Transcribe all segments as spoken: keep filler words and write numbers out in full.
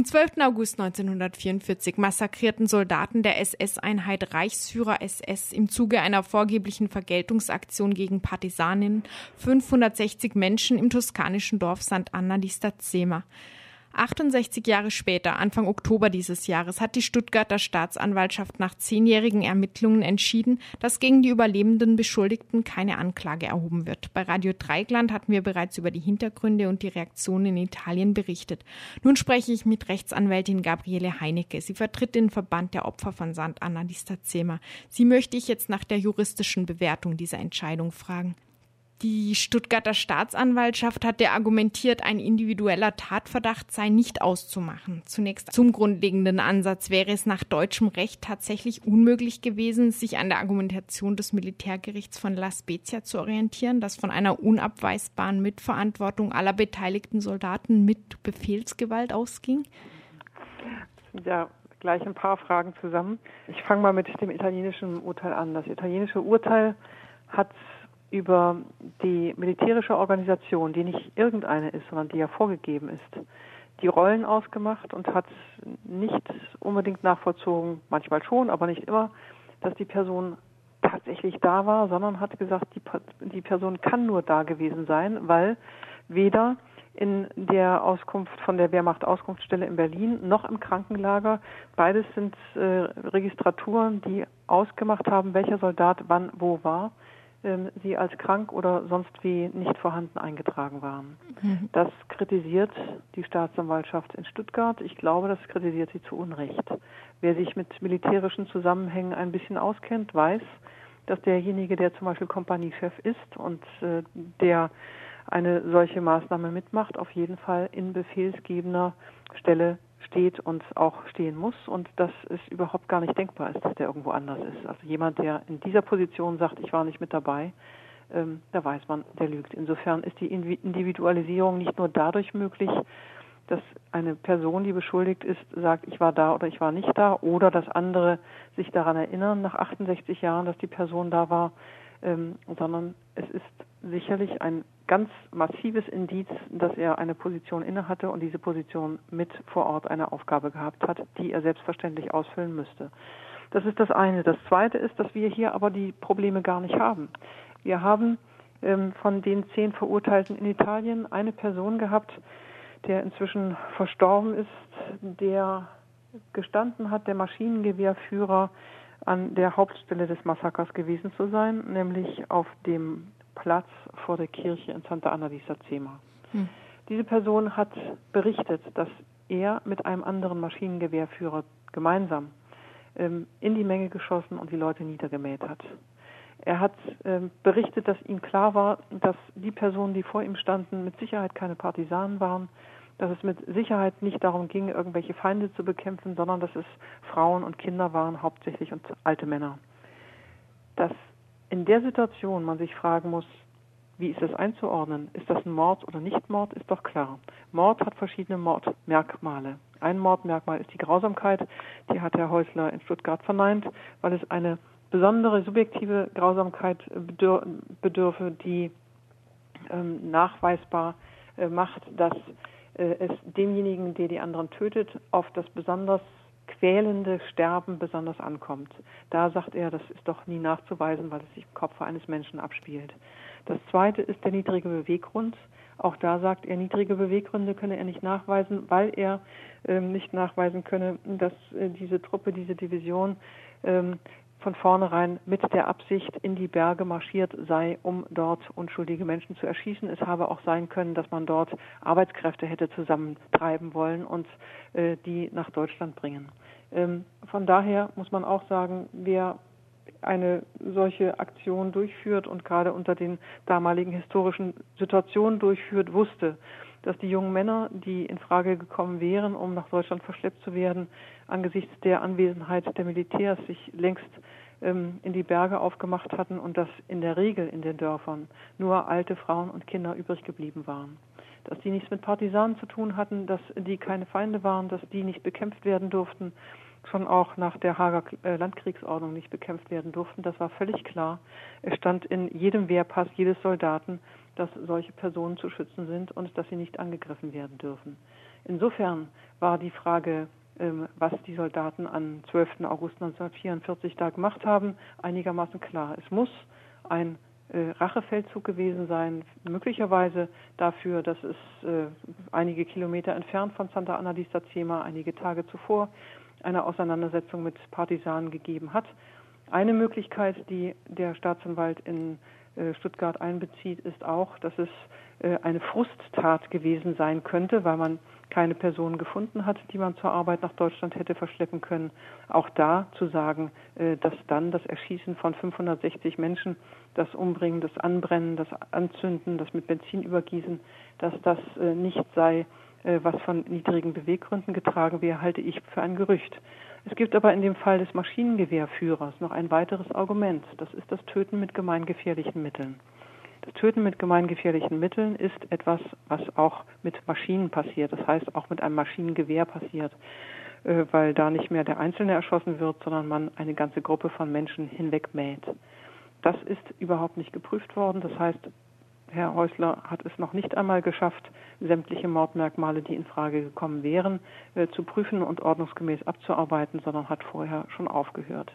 Am zwölften August neunzehnhundertvierundvierzig massakrierten Soldaten der S S-Einheit Reichsführer S S im Zuge einer vorgeblichen Vergeltungsaktion gegen Partisanen fünfhundertsechzig Menschen im toskanischen Dorf Sant'Anna di Stazzema. achtundsechzig Jahre später, Anfang Oktober dieses Jahres, hat die Stuttgarter Staatsanwaltschaft nach zehnjährigen Ermittlungen entschieden, dass gegen die überlebenden Beschuldigten keine Anklage erhoben wird. Bei Radio Dreieckland hatten wir bereits über die Hintergründe und die Reaktionen in Italien berichtet. Nun spreche ich mit Rechtsanwältin Gabriele Heinecke. Sie vertritt den Verband der Opfer von Sant'Anna di Stazzema. Sie möchte ich jetzt nach der juristischen Bewertung dieser Entscheidung fragen. Die Stuttgarter Staatsanwaltschaft hatte argumentiert, ein individueller Tatverdacht sei nicht auszumachen. Zunächst zum grundlegenden Ansatz: Wäre es nach deutschem Recht tatsächlich unmöglich gewesen, sich an der Argumentation des Militärgerichts von La Spezia zu orientieren, das von einer unabweisbaren Mitverantwortung aller beteiligten Soldaten mit Befehlsgewalt ausging? Ja, gleich ein paar Fragen zusammen. Ich fange mal mit dem italienischen Urteil an. Das italienische Urteil hat über die militärische Organisation, die nicht irgendeine ist, sondern die ja vorgegeben ist, die Rollen ausgemacht und hat nicht unbedingt nachvollzogen, manchmal schon, aber nicht immer, dass die Person tatsächlich da war, sondern hat gesagt, die, die Person kann nur da gewesen sein, weil weder in der Auskunft von der Wehrmacht-Auskunftsstelle in Berlin noch im Krankenlager, beides sind äh, Registraturen, die ausgemacht haben, welcher Soldat wann wo war, sie als krank oder sonst wie nicht vorhanden eingetragen waren. Mhm. Das kritisiert die Staatsanwaltschaft in Stuttgart. Ich glaube, das kritisiert sie zu Unrecht. Wer sich mit militärischen Zusammenhängen ein bisschen auskennt, weiß, dass derjenige, der zum Beispiel Kompaniechef ist und äh, der eine solche Maßnahme mitmacht, auf jeden Fall in befehlsgebender Stelle steht und auch stehen muss und dass es überhaupt gar nicht denkbar ist, dass der irgendwo anders ist. Also jemand, der in dieser Position sagt, ich war nicht mit dabei, ähm, da weiß man, der lügt. Insofern ist die Individualisierung nicht nur dadurch möglich, dass eine Person, die beschuldigt ist, sagt, ich war da oder ich war nicht da, oder dass andere sich daran erinnern, nach achtundsechzig Jahren, dass die Person da war, ähm, sondern es ist sicherlich ein ganz massives Indiz, dass er eine Position innehatte und diese Position mit vor Ort eine Aufgabe gehabt hat, die er selbstverständlich ausfüllen müsste. Das ist das eine. Das zweite ist, dass wir hier aber die Probleme gar nicht haben. Wir haben ähm, von den zehn Verurteilten in Italien eine Person gehabt, der inzwischen verstorben ist, der gestanden hat, der Maschinengewehrführer an der Hauptstelle des Massakers gewesen zu sein, nämlich auf dem Platz vor der Kirche in Sant'Anna di Stazzema. Hm. Diese Person hat berichtet, dass er mit einem anderen Maschinengewehrführer gemeinsam ähm, in die Menge geschossen und die Leute niedergemäht hat. Er hat ähm, berichtet, dass ihm klar war, dass die Personen, die vor ihm standen, mit Sicherheit keine Partisanen waren, dass es mit Sicherheit nicht darum ging, irgendwelche Feinde zu bekämpfen, sondern dass es Frauen und Kinder waren, hauptsächlich, und alte Männer. Dass in der Situation man sich fragen muss, wie ist das einzuordnen? Ist das ein Mord oder nicht Mord? Ist doch klar. Mord hat verschiedene Mordmerkmale. Ein Mordmerkmal ist die Grausamkeit, die hat Herr Häusler in Stuttgart verneint, weil es eine besondere subjektive Grausamkeit bedür- bedürfe, die ähm, nachweisbar äh, macht, dass äh, es demjenigen, der die anderen tötet, auf das besonders quälende Sterben besonders ankommt. Da sagt er, das ist doch nie nachzuweisen, weil es sich im Kopf eines Menschen abspielt. Das zweite ist der niedrige Beweggrund. Auch da sagt er, niedrige Beweggründe könne er nicht nachweisen, weil er ähm, nicht nachweisen könne, dass äh, diese Truppe, diese Division ähm, von vornherein mit der Absicht in die Berge marschiert sei, um dort unschuldige Menschen zu erschießen. Es habe auch sein können, dass man dort Arbeitskräfte hätte zusammentreiben wollen und äh, die nach Deutschland bringen. Ähm, von daher muss man auch sagen, wer eine solche Aktion durchführt und gerade unter den damaligen historischen Situationen durchführt, wusste, dass die jungen Männer, die in Frage gekommen wären, um nach Deutschland verschleppt zu werden, angesichts der Anwesenheit der Militärs sich längst ähm, in die Berge aufgemacht hatten und dass in der Regel in den Dörfern nur alte Frauen und Kinder übrig geblieben waren. Dass die nichts mit Partisanen zu tun hatten, dass die keine Feinde waren, dass die nicht bekämpft werden durften, schon auch nach der Haager Landkriegsordnung nicht bekämpft werden durften. Das war völlig klar. Es stand in jedem Wehrpass jedes Soldaten, dass solche Personen zu schützen sind und dass sie nicht angegriffen werden dürfen. Insofern war die Frage, was die Soldaten am zwölften August neunzehnhundertvierundvierzig da gemacht haben, einigermaßen klar. Es muss ein äh, Rachefeldzug gewesen sein, möglicherweise dafür, dass es äh, einige Kilometer entfernt von Santa Anna di Stacema einige Tage zuvor eine Auseinandersetzung mit Partisanen gegeben hat. Eine Möglichkeit, die der Staatsanwalt in äh, Stuttgart einbezieht, ist auch, dass es äh, eine Frusttat gewesen sein könnte, weil man keine Person gefunden hat, die man zur Arbeit nach Deutschland hätte verschleppen können. Auch da zu sagen, dass dann das Erschießen von fünfhundertsechzig Menschen, das Umbringen, das Anbrennen, das Anzünden, das mit Benzin übergießen, dass das nicht sei, was von niedrigen Beweggründen getragen wäre, halte ich für ein Gerücht. Es gibt aber in dem Fall des Maschinengewehrführers noch ein weiteres Argument. Das ist das Töten mit gemeingefährlichen Mitteln. Das Töten mit gemeingefährlichen Mitteln ist etwas, was auch mit Maschinen passiert. Das heißt, auch mit einem Maschinengewehr passiert, weil da nicht mehr der Einzelne erschossen wird, sondern man eine ganze Gruppe von Menschen hinwegmäht. Das ist überhaupt nicht geprüft worden. Das heißt, Herr Häusler hat es noch nicht einmal geschafft, sämtliche Mordmerkmale, die in Frage gekommen wären, zu prüfen und ordnungsgemäß abzuarbeiten, sondern hat vorher schon aufgehört.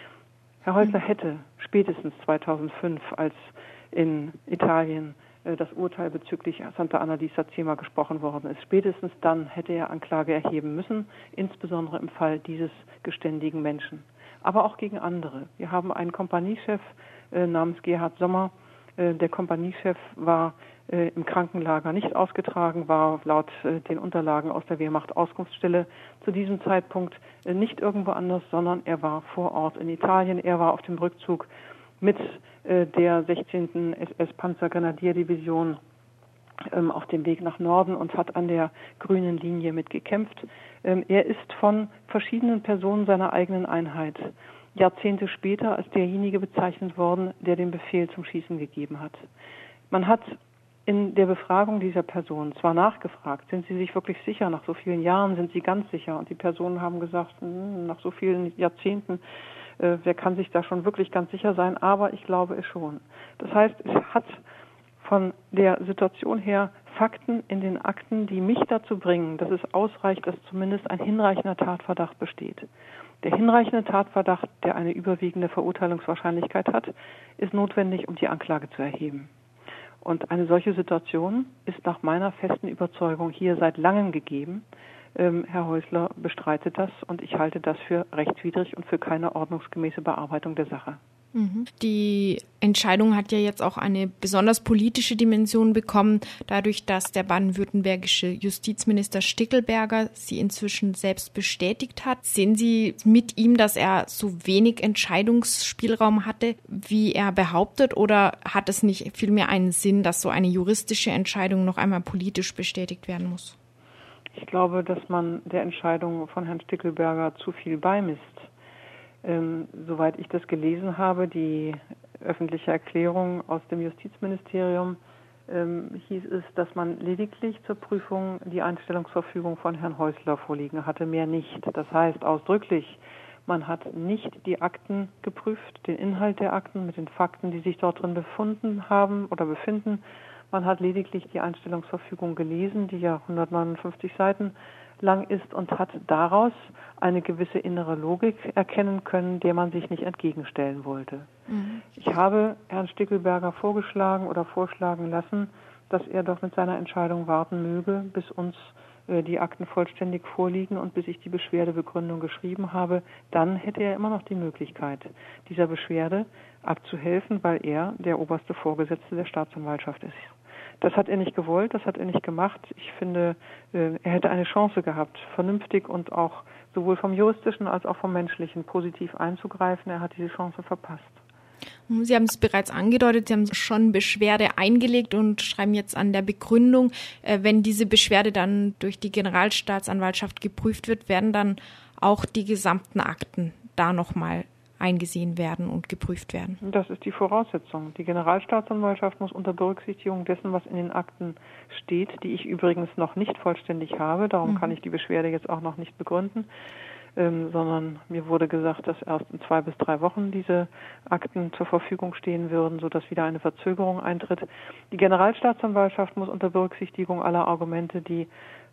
Herr Häusler hätte spätestens zweitausendfünf, als in Italien äh, das Urteil bezüglich Santa Anna di Stacema gesprochen worden ist. Spätestens dann hätte er Anklage erheben müssen, insbesondere im Fall dieses geständigen Menschen. Aber auch gegen andere. Wir haben einen Kompaniechef äh, namens Gerhard Sommer. Äh, der Kompaniechef war äh, im Krankenlager nicht ausgetragen, war laut äh, den Unterlagen aus der Wehrmacht Auskunftsstelle zu diesem Zeitpunkt äh, nicht irgendwo anders, sondern er war vor Ort in Italien. Er war auf dem Rückzug mit äh, der sechzehnten S S-Panzergrenadierdivision ähm, auf dem Weg nach Norden und hat an der grünen Linie mitgekämpft. Ähm, er ist von verschiedenen Personen seiner eigenen Einheit Jahrzehnte später als derjenige bezeichnet worden, der den Befehl zum Schießen gegeben hat. Man hat in der Befragung dieser Person zwar nachgefragt, sind Sie sich wirklich sicher, nach so vielen Jahren sind Sie ganz sicher? Und die Personen haben gesagt, nach so vielen Jahrzehnten, äh, wer kann sich da schon wirklich ganz sicher sein? Aber ich glaube es schon. Das heißt, es hat von der Situation her Fakten in den Akten, die mich dazu bringen, dass es ausreicht, dass zumindest ein hinreichender Tatverdacht besteht. Der hinreichende Tatverdacht, der eine überwiegende Verurteilungswahrscheinlichkeit hat, ist notwendig, um die Anklage zu erheben. Und eine solche Situation ist nach meiner festen Überzeugung hier seit langem gegeben. Ähm, Herr Häusler bestreitet das und ich halte das für rechtswidrig und für keine ordnungsgemäße Bearbeitung der Sache. Die Entscheidung hat ja jetzt auch eine besonders politische Dimension bekommen, dadurch, dass der baden-württembergische Justizminister Stickelberger sie inzwischen selbst bestätigt hat. Sehen Sie mit ihm, dass er so wenig Entscheidungsspielraum hatte, wie er behauptet, oder hat es nicht vielmehr einen Sinn, dass so eine juristische Entscheidung noch einmal politisch bestätigt werden muss? Ich glaube, dass man der Entscheidung von Herrn Stickelberger zu viel beimisst. Ähm, soweit ich das gelesen habe, die öffentliche Erklärung aus dem Justizministerium, ähm, hieß es, dass man lediglich zur Prüfung die Einstellungsverfügung von Herrn Häusler vorliegen hatte, mehr nicht. Das heißt ausdrücklich, man hat nicht die Akten geprüft, den Inhalt der Akten mit den Fakten, die sich dort drin befunden haben oder befinden. Man hat lediglich die Einstellungsverfügung gelesen, die ja hundertneunundfünfzig Seiten lang ist, und hat daraus eine gewisse innere Logik erkennen können, der man sich nicht entgegenstellen wollte. Mhm. Ich habe Herrn Stickelberger vorgeschlagen oder vorschlagen lassen, dass er doch mit seiner Entscheidung warten möge, bis uns äh, die Akten vollständig vorliegen und bis ich die Beschwerdebegründung geschrieben habe. Dann hätte er immer noch die Möglichkeit, dieser Beschwerde abzuhelfen, weil er der oberste Vorgesetzte der Staatsanwaltschaft ist. Das hat er nicht gewollt, das hat er nicht gemacht. Ich finde, er hätte eine Chance gehabt, vernünftig und auch sowohl vom juristischen als auch vom menschlichen positiv einzugreifen. Er hat diese Chance verpasst. Sie haben es bereits angedeutet, Sie haben schon Beschwerde eingelegt und schreiben jetzt an der Begründung, wenn diese Beschwerde dann durch die Generalstaatsanwaltschaft geprüft wird, werden dann auch die gesamten Akten da nochmal eingesehen werden und geprüft werden. Das ist die Voraussetzung. Die Generalstaatsanwaltschaft muss unter Berücksichtigung dessen, was in den Akten steht, die ich übrigens noch nicht vollständig habe, darum mhm. kann ich die Beschwerde jetzt auch noch nicht begründen, ähm, sondern mir wurde gesagt, dass erst in zwei bis drei Wochen diese Akten zur Verfügung stehen würden, sodass wieder eine Verzögerung eintritt. Die Generalstaatsanwaltschaft muss unter Berücksichtigung aller Argumente, die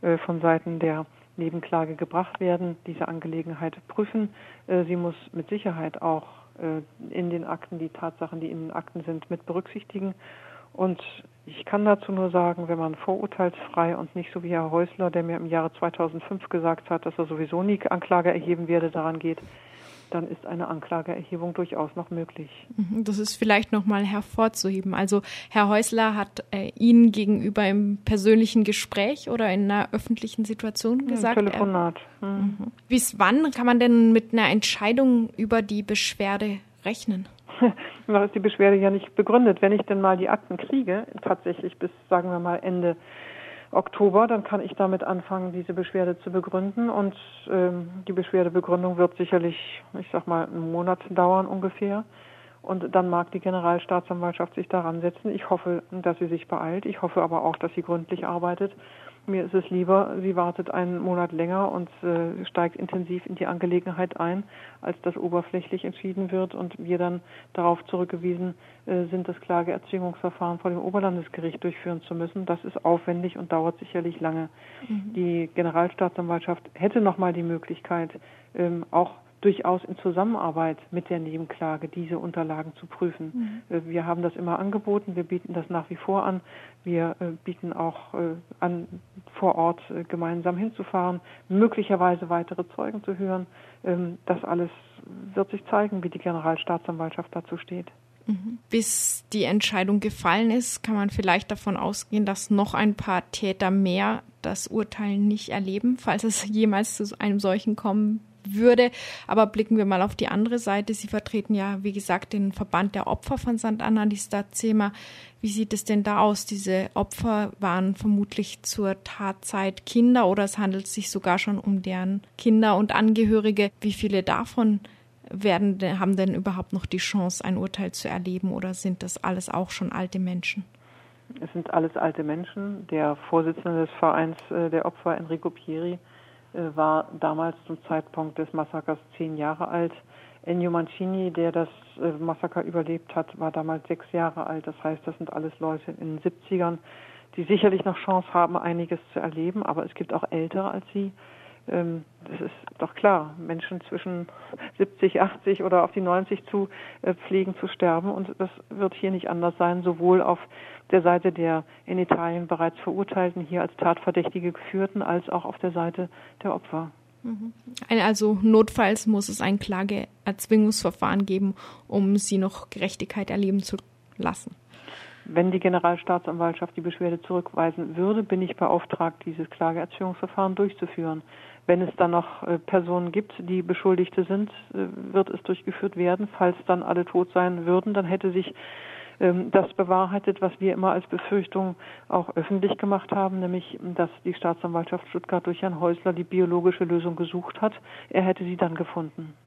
äh, von Seiten der Nebenklage gebracht werden, diese Angelegenheit prüfen. Äh, sie muss mit Sicherheit auch äh, in den Akten die Tatsachen, die in den Akten sind, mit berücksichtigen. Und ich kann dazu nur sagen, wenn man vorurteilsfrei und nicht so wie Herr Häusler, der mir im Jahre zweitausendfünf gesagt hat, dass er sowieso nie Anklage erheben werde, daran geht, dann ist eine Anklageerhebung durchaus noch möglich. Das ist vielleicht noch mal hervorzuheben. Also Herr Häusler hat äh, Ihnen gegenüber im persönlichen Gespräch oder in einer öffentlichen Situation gesagt? Ein Telefonat. Er, mhm. Bis wann kann man denn mit einer Entscheidung über die Beschwerde rechnen? Da ist die Beschwerde ja nicht begründet. Wenn ich denn mal die Akten kriege, tatsächlich bis, sagen wir mal, Ende Oktober, dann kann ich damit anfangen, diese Beschwerde zu begründen. Und ähm, die Beschwerdebegründung wird sicherlich, ich sag mal, einen Monat dauern ungefähr. Und dann mag die Generalstaatsanwaltschaft sich daran setzen. Ich hoffe, dass sie sich beeilt. Ich hoffe aber auch, dass sie gründlich arbeitet. Mir ist es lieber, sie wartet einen Monat länger und äh, steigt intensiv in die Angelegenheit ein, als dass oberflächlich entschieden wird und wir dann darauf zurückgewiesen äh, sind, das Klageerzwingungsverfahren vor dem Oberlandesgericht durchführen zu müssen. Das ist aufwendig und dauert sicherlich lange. Mhm. Die Generalstaatsanwaltschaft hätte nochmal die Möglichkeit, ähm, auch durchaus in Zusammenarbeit mit der Nebenklage diese Unterlagen zu prüfen. Mhm. Wir haben das immer angeboten, wir bieten das nach wie vor an. Wir äh, bieten auch äh, an, vor Ort äh, gemeinsam hinzufahren, möglicherweise weitere Zeugen zu hören. Ähm, das alles wird sich zeigen, wie die Generalstaatsanwaltschaft dazu steht. Mhm. Bis die Entscheidung gefallen ist, kann man vielleicht davon ausgehen, dass noch ein paar Täter mehr das Urteil nicht erleben, falls es jemals zu einem solchen kommen würde. Aber blicken wir mal auf die andere Seite. Sie vertreten ja, wie gesagt, den Verband der Opfer von Sankt Anna di Stazzema. Wie sieht es denn da aus? Diese Opfer waren vermutlich zur Tatzeit Kinder oder es handelt sich sogar schon um deren Kinder und Angehörige. Wie viele davon werden, haben denn überhaupt noch die Chance, ein Urteil zu erleben oder sind das alles auch schon alte Menschen? Es sind alles alte Menschen. Der Vorsitzende des Vereins der Opfer, Enrico Pieri, war damals zum Zeitpunkt des Massakers zehn Jahre alt. Ennio Mancini, der das Massaker überlebt hat, war damals sechs Jahre alt. Das heißt, das sind alles Leute in den siebzigern, die sicherlich noch Chance haben, einiges zu erleben. Aber es gibt auch Ältere als sie. Das ist doch klar, Menschen zwischen siebzig, achtzig oder auf die neunzig zu pflegen zu sterben. Und das wird hier nicht anders sein, sowohl auf der Seite der in Italien bereits Verurteilten, hier als Tatverdächtige geführten, als auch auf der Seite der Opfer. Also notfalls muss es ein Klageerzwingungsverfahren geben, um sie noch Gerechtigkeit erleben zu lassen. Wenn die Generalstaatsanwaltschaft die Beschwerde zurückweisen würde, bin ich beauftragt, dieses Klageerzwingungsverfahren durchzuführen. Wenn es dann noch äh, Personen gibt, die Beschuldigte sind, äh, wird es durchgeführt werden. Falls dann alle tot sein würden, dann hätte sich ähm, das bewahrheitet, was wir immer als Befürchtung auch öffentlich gemacht haben, nämlich, dass die Staatsanwaltschaft Stuttgart durch Herrn Häusler die biologische Lösung gesucht hat. Er hätte sie dann gefunden.